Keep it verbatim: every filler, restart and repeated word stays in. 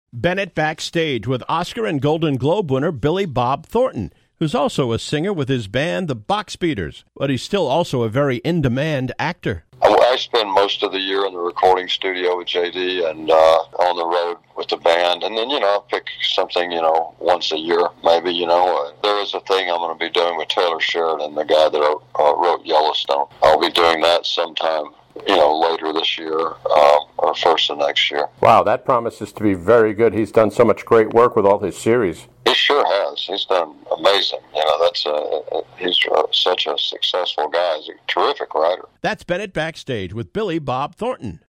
Bennett backstage with Oscar and Golden Globe winner Billy Bob Thornton, who's also a singer with his band, the Box Beaters, but he's still also a very in-demand actor. I spend most of the year in the recording studio with J D and uh, on the road with the band. And then, you know, I'll pick something, you know, once a year, maybe, you know. Uh, there is a thing I'm going to be doing with Taylor Sheridan, the guy that wrote, uh, wrote Yellowstone. I'll be doing that sometime, you know, later this year uh, or first of next year. Wow, that promises to be very good. He's done so much great work with all his series. He sure has. He's done amazing. You know, that's a, he's such a successful guy. He's a terrific writer. That's Bennett backstage with Billy Bob Thornton.